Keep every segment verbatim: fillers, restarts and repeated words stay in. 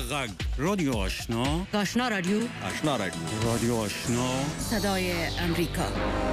غږ رادیو آشنا آشنا رادیو آشنا رادیو رادیو آشنا صدای امریکا.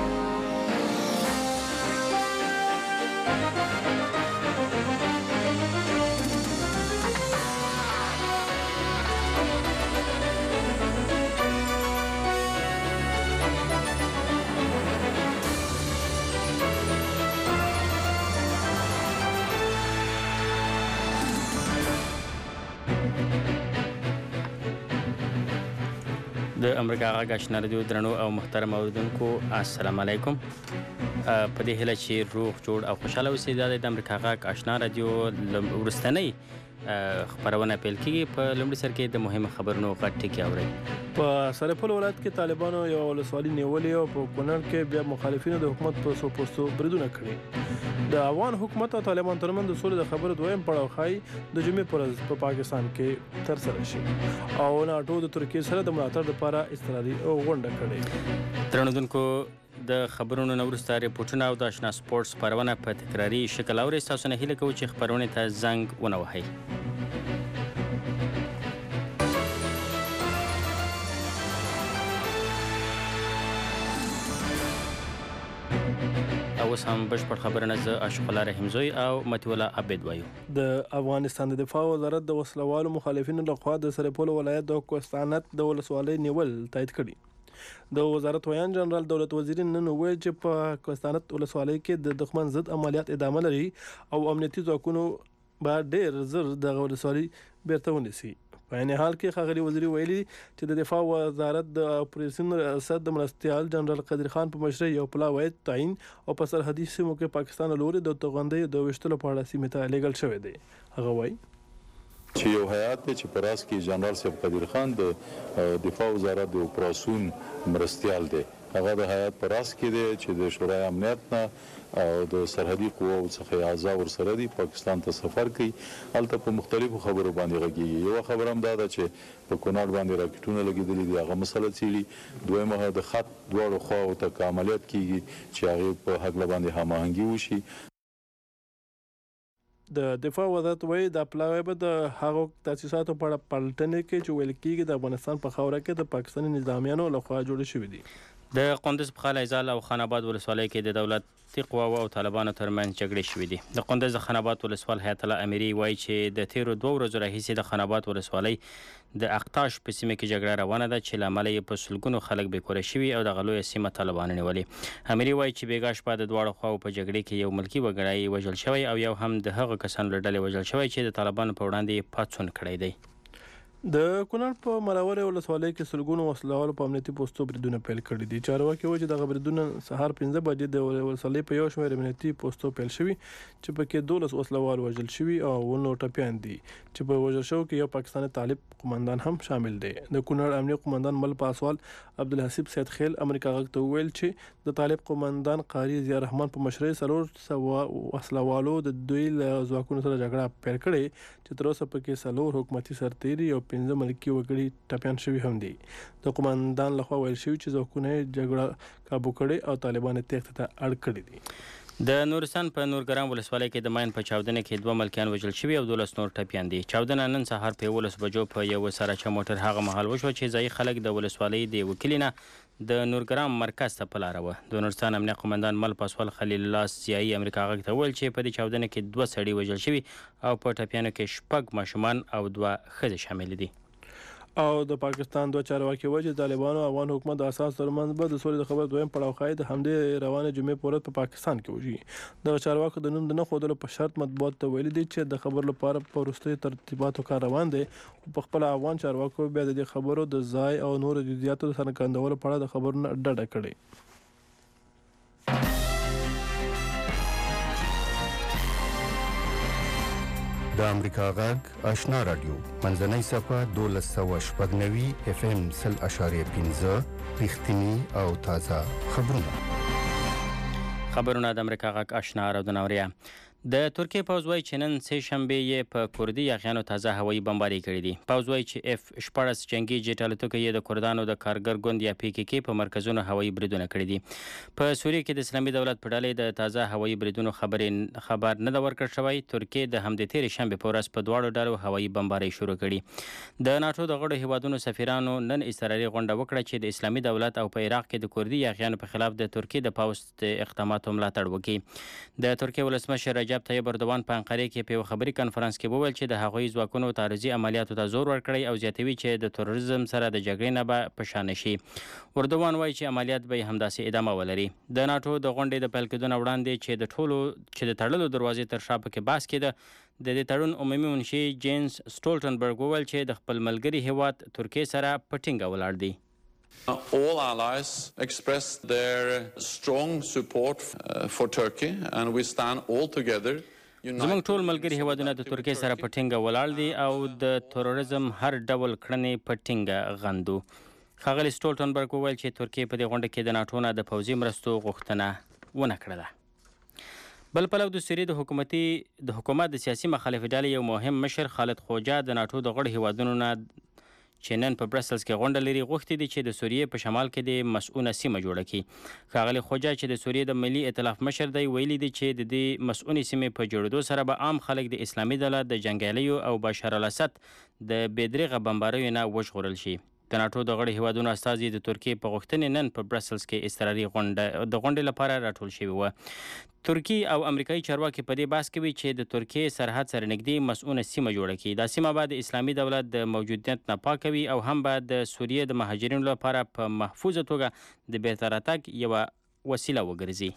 د امریکا غږ آشنا رادیو درنو او محترم اوریدونکو السلام علیکم. په دې هیله چې روغ جوړ او خوشاله اوسئ. دا د امریکا غږ آشنا رادیو وروستنۍ خبرونه پیل کیږي. په لومړي سر کې د مهمو خبرونو غټ ټکي اورئ. په سرپل ولایت کې طالبانو یو ولسوالي نیولې او په کونړ کې بیا مخالفینو د حکومت په څو پوسټو بریدونه کړي. د افغان حکومت او طالبان ترمنځ د سولې د خبرو دویم پړاو ښایي د جمعې پر ورځ په پاکستان کې ترسره شي او ناټو د ترکیې سره د ملاتړ لپاره اضطراري غونډه کړې. درنودونکو د خبرونو نه وروسته ریپورټونه او د آشنا سپورټس خپرونه په تکراري شکل اورئ. ستاسو نه هیله کوو چې خپرونې ته زنګ ونه وهئ. اوس هم بشپړ خبرونه زه عاشق الله رحیمزوی او متي الله عبید وایو. د افغانستان د دفاع وزارت د وسلوالو مخالفینو لخوا د سرپل ولایت د کوستانت د ولسوالۍ نیول تایید کړي. د وزارت ویان جنرال دولت وزیر نن وویل چې په کوستانت ولسوالۍ کې د دښمن ضد عملیات ادامه لري او امنیتي ځواکونو به ډېر زر د ولسوالۍ بیرته ونیسي. په عین حال کې ښاغلي وزیري ویلي چې د دفاع وزارت د اپریشن ریاست د مرستیال جنرال قدر خان په مشرۍ یو پلاوی تعیین او په سرحدي سیمو کې پاکستان لوري د توغندۍ د وشتلو په اړه سیمې ته لیږل شوی دی. هغه وایي چې یو هیئات دی چې په راس کې جنرال صاحب قدر خان د دفاع وزارت د اپریشن مرستیال دی. هغه د هیئات په راس کې دی چې د شورای امنیت نه او د سرحدي قواو څخه اعضا ورسره دي پاکستان ته سفر کوي. هلته په مختلفو خبرو باندې غږیږي. یوه خبره هم دا ده چې په کونړ باندې راکټونه لګېدلي دي، هغه مسله څېړي. دویمه د خط دواړو خواو ته که عملیات کیږي چې هغې په هکله باندې هماهنګي وشي. د دفاع وزارت وایي دا پلاوی به د هغو تاسیساتو په اړه پلټنې کوي چې ویل کېږي د افغانستان په خاوره کې د پاکستاني نظامیانو لخوا جوړې شوي دي. د قندوز په خال ایزال او خان آباد ولسوالۍ کې د دولتي قواو او طالبانو ترمنځ جګړې شوې دي. د قندوز د خان آباد ولسوال حیات الله امیري وایي چې د تیرو دوه ورځو راهیسې د خان آباد ولسوالۍ د اقتاش په سیمه کې جګړه روانه ده چې له امله یې په سلګونو خلک بېکوره شوي او دغه لویه سیمه طالبانو نیولې. امیري وایي چې بېګا شپه د دواړو خواو په جګړې کې یو ملکي وګړی وژل شوی او یو هم د هغه کسانو له ډلې وژل شوی چې د طالبانو په وړاندې یې پاڅون کړی دی. د کونړ په مراورې ولسوالۍ کې سلګونو وسلوالو په امنیتي پوستو بریدونه پیل کړي دي. چارواکي وایي چې دغه بریدونه سهار پنځه بجې د ولسوالۍ په یو شمېر امنیتي پوستو پیل شوي چې پکې دولس وسلوال وژل شوي او اووه ټپیان دي چې په وژل شوو کې یو پاکستاني طالب قومندان هم شامل دی. د کونړ امنیه قومندان مل پاسوال عبدالحسیب سید خیل امریکا غږ ته وویل چې د طالب قومندان قاری ضیا رحمان په مشرۍ څلور سوه وسلوالو د دوی له ځواکونو سره جګړه پیل کړې چې تر اوسه پکې څلور حکومتي سرتیري او پنځه ملکي وګړي ټپیان شوي هم دي. د قومندان لخوا ویل شوي چې ځواکونه یې جګړه کابو کړې او طالبان یې تېښتې ته اړ کړي دي. د نورستان په نورګرام ولسوالۍ کې د ماین په چاودنه کې دوه ملکیان وژل شوي او دولس نور ټپیان دي. چاودنه نن سهار په یولس بجو په یو سراچه موټر هغه مهال وشوه چې ځایي خلک د ولسوالۍ د یوه کلي نه د نورګرام مرکز ته په لاره وه. د نورستان امنیه قومندان مل پاسوال خلیل الله سیایي امریکا غږ ته وویل چې په دې چاودنه کې دوه سړي وژل شوي او په ټپیانو کې شپږ ماشومان او دوه ښځې شامل دي. او د پاکستان دوه چارواکي وایي چې طالبانو او افغان حکومت د اساس ترمنځ به د سولې د خبرو دویم پړاو ښایي د همدې روانې جمعې په ورځ په پاکستان کې وشي. دغه چارواکو د نوم د نه ښودلو په شرط مطبوعاتو ته ویلي دي چې د خبرو لپاره په وروستیو ترتیباتو کار روان دی. په خپله افغان چارواکو بیا د دې خبرو د ځای او نورو جزئیاتو د څرګندولو په اړه د خبرو نه ډډه کړې. د امریکا غږ آشنا رادیو منځنۍ صفحه دولس سوه شپږ نوي اف ام سل اشاریه پنځه رښتیني او تازه خبرونه. خبرونه د امریکا غږ آشنا رادیو ناوریه. د ترکیې پوځ وایي چې نن سه شنبه یې په کردي یاغیانو تازه هوایي بمباري کړې دي. پوځ وایي چې اف شپاړس جنگي جیټ الوتکې یې د کردانو د کارګر ګوند یا پی کې کې په مرکزونو هوایي بریدونه کړي دي. په سوریه کې د اسلامي دولت په ډلې د تازه هوایي بریدونو خبرې خبر نه دا ورکړ شوی. ترکیې د همدې تیرې شنبه په ورځ په دواړو ډلو هوایي بمباري شروع کړي. د ناتو د غړو هیوادونو سفیرانو نن اضطراري غونډه وکړه چې د اسلامي دولت او په عراق کې د کردي یاغیانو په خلاف د ترکیې د پوځ د اقداماتو ملاتړ وکړي. د ترکیې ولسمشر رجب طیب اردوغان په انقره کې په یو خبري کانفرنس کې وویل چې د هغوی ځواکونو تعرضي عملیاتو ته زور ورکړی او زیاتوي چې د تروریزم سره د جګړې نه به په شا نشي. اردوغان وایي چې عملیات به همداسې ادامه ولري. د ناتو د غونډې د پیل کېدو نه وړاندې چې د ټولو چې د تړلو دروازې تر شا پکې بحث کېده، د دې تړون عمومي منشي جینز سټولټنبرګ وویل چې د خپل ملګري هیواد ترکیې سره په ټینګه ولاړ دی. All allies expressed their strong support for Turkey and we stand all together. زموږ ټول ملګري هیوادونه د ترکیې سره په ټینګه ولاړ دي او د تروریزم هر ډول کړنې په ټینګه غندو. ښاغلي سټولټنبرګ وویل چې ترکیې په دې غونډه کې د ناټو نه د پوځي مرستو غوښتنه ونه کړله. بل پلو د سوریې د حکومتي د حکومت د سیاسي مخالفې ډلې یو مهم مشر خالد خوجا د ناټو د غړو هیوادونو نه چې نن په برسلز کې غونډه لري غوښتي دي چې د سوریې په شمال کې د مسؤونه سیمه جوړه کړي. ښاغلي خوجا چې د سوریې د ملي ائتلاف مشر دی ویلي دي چې د دې مسؤونې سیمې په جوړېدو سره به عام خلک د اسلامي دولت د جنګیالیو او بشار الاسد د بېدریغه بمباریو نه وژغورل شي. د ناټو د غړو هیوادونو استازي د ترکیې په غوښتنې نن په برسلز کې اضطراري غونډه د غونډې لپاره راټول شوي وو. ترکیې او امریکایي چارواکي په دې بحث کوي چې د ترکیې سرحد سره نږدې مسؤونه سیمه جوړه کړي. دا سیمه به د اسلامي دولت د موجودیت نه پاکه وي او هم به د سوریې د مهاجرینو لپاره په محفوظه توګه د بهتر راتګ یوه وسیله وګرځي.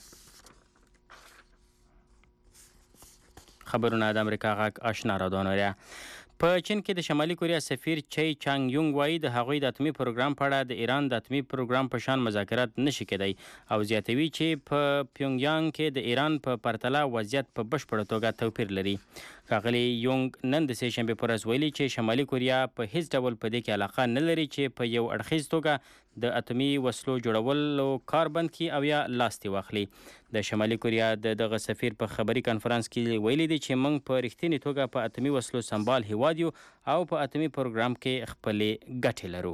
خبرونه د امریکا غږ آشنا رادیو. په چین کې د شمالي کوریا سفیر چای چانګ یونګ وایي د هغوی د اتمي پروګرام په اړه د ایران د اتمي پروګرام په شان مذاکرات نشي کېدی او زیاتوي چې په پیونګیانګ کې د ایران په پرتله وضعیت په بشپړه توګه توپیر لري. ښاغلي یونګ نن د سه شنبې په ورځ ویلي چې شمالي کوریا په هیڅ ډول په دې کې علاقه نه لري چې په یو اړخیز توګه د اتمي وسلو جوړولو کار بند کړي او یا لاستې واخلي. د شمالي کوریا د دغه سفیر په خبري کانفرنس کې ویلي دي چې موږ په رښتینې توګه په اتمي وسلو سمبال هیواد یو او په اتمي پروګرام کې خپلې ګټې لرو.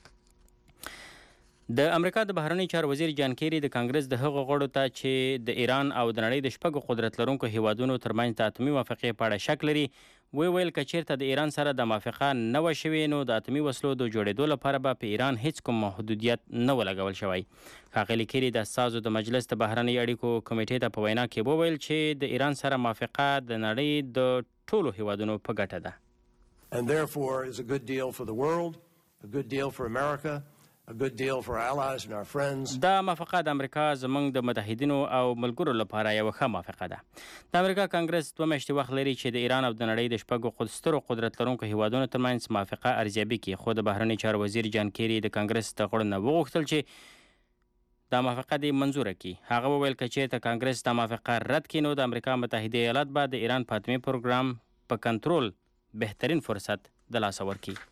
د امریکا د بهرنی چارو وزیر جان کیری د کانګرس د هغو غړو ته چې د ایران او د نړۍ د شپږو قدرت لرونکو هیوادونو ترمنځ د اتمي موافقې په اړه شک لري وی ویل که چیرته د ایران سره د موافقه نه وه شوې نو د اتمي وسلو د جوړېدو لپاره به په ایران هیڅ کوم محدودیت نه و لګول شوی. ښاغلي کیری د استازو د مجلس د بهرنۍ اړیکو کمیټې ته په وینا کې وویل چې د ایران سره موافقه د نړۍ د ټولو هیوادونو په ګټه ده. And therefore is a good deal for the world, a good deal for America, a good deal for our allies and our friends. دا موافقه د امریکا زموږ د متحدینو او ملګرو لپاره یوه ښه موافقه ده. د امریکا کانګرس دوه میاشتې وخت لري چې د ایران او د نړۍ د شپږو سترو قدرت لرونکو هیوادونو ترمنځ موافقه ارزیابي کړي، خو د بهرني چارو وزیر جان کیری د کانګرس د غړو نه وغوښتل چې دا موافقه دې منظوره کړي. هغه وویل که چیرته کانګرس دا موافقه رد کړي نو د امریکا متحده ایالات به د ایران په اتمي پروګرام په کنټرول بهترین فرصت د لاسه ورکړي.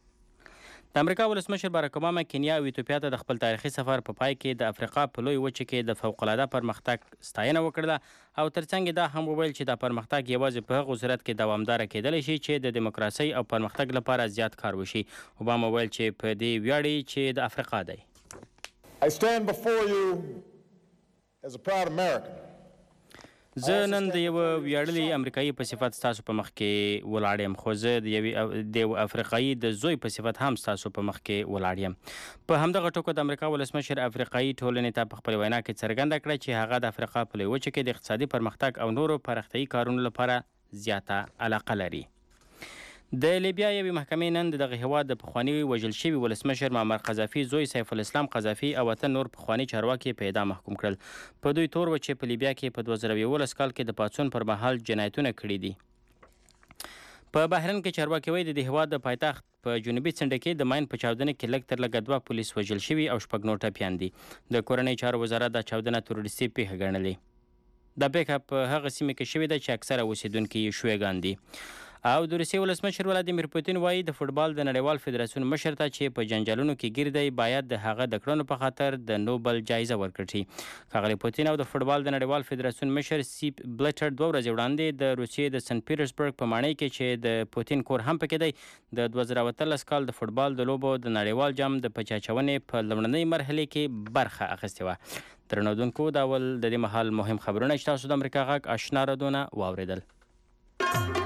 د امریکا ولسمشر باراک اوباما کینیا او ایتوپیا ته د خپل تاریخي سفر په پای کې د افریقا په لوی وچه کې د فوق‌العاده پرمختګ ستاینه وکړه او ترڅنګ دا هم وویل چې دا پرمختګ یوازې په هغه صورت کې دوامداره کېدلی شي چې د دیموکراسۍ او پرمختګ لپاره زیات کار وشي. اوباما ویل چې په دې ویاړي چې د افریقا دی. I stand before you as a proud American. زه نن د یو ویاړلي امریکایي په صفت ستاسو په مخ کې ولاړ یم، خو زه د یوې د یو افریقایي د زوی په صفت هم ستاسو په مخ کې ولاړ یم. په همدغه ټکو د امریکا ولسمشر افریقایي ټولنې ته په خپل وینا کې څرګنده کړه چې هغه د افریقا په لوی وچه کې د اقتصادي پرمختګ او نورو پراختیایي کارونو لپاره زیاته علاقه لري. د لیبیا یوې محکمې نن د دغه هیواد د پخواني وژل شوي ولسمشر معمر قذافي زوی سیف الاسلام قذافي او اته نور پخواني چارواکي په اعدام محکوم کړل. په دوی تور و چې په لیبیا کې په دوه زره یولس کال کې د پاڅون پر مهال جنایتونه کړي دي. په بحرین کې چارواکي وایي د دې هیواد د پایتخت په جنوبي څنډه کې د ماین په چاودنه کې لږ تر لږه دوه پولیس وژل شوي او شپږ نور ټپیان دي. د کورنۍ چارو وزارت دا چاودنه تروریستي پیښه ګڼلې. دا پیښه په هغه سیمه کې شوې ده چې اکثره اوسیدونکي یې شویګان دي. او د روسیې ولسمشر ولادیمیر پوتین وایي د فوټبال د نړیوال فدراسیون مشر ته چې په جنجالونو کې ګیر دی باید د هغه د کړنو په خاطر د نوبل جایزه ورکړي. ښاغلی پوتین او د فوټبال د نړیوال فدراسیون مشر سیپ بلیټر دوه ورځې وړاندې د روسیې د سنت پیټرزبرګ په ماڼۍ کې چې د پوتین کور هم پکې دی د دوه زره اتلس کال د فوټبال د لوبو د نړیوال جام د پچاچونې په لومړنۍ مرحلې کې برخه اخیستې وه. درنودونکو دا ول د دې مهال مهم خبرونه چې تاسو د امریکا غږ آشنا رادیو نه واورېدل.